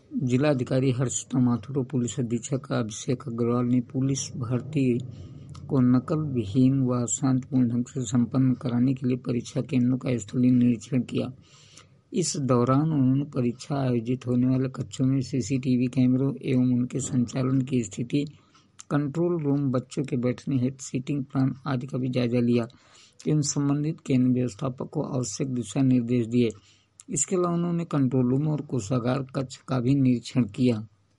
जिलाधिकारी हर्षिता माथुर और पुलिस अधीक्षक अभिषेक अग्रवाल ने पुलिस भर्ती को नकल विहीन व शांतिपूर्ण ढंग से संपन्न कराने के लिए परीक्षा केंद्रों का स्थलीय निरीक्षण किया। इस दौरान उन्होंने परीक्षा आयोजित होने वाले कक्षों में सीसीटीवी कैमरों एवं उनके संचालन की स्थिति, कंट्रोल रूम, बच्चों के बैठने हेतु सीटिंग प्लान आदि का भी जायजा लिया एवं संबंधित केंद्र व्यवस्थापक को आवश्यक दिशा निर्देश दिए। इसके अलावा उन्होंने कंट्रोल रूम और कोषागार कक्ष का भी निरीक्षण किया।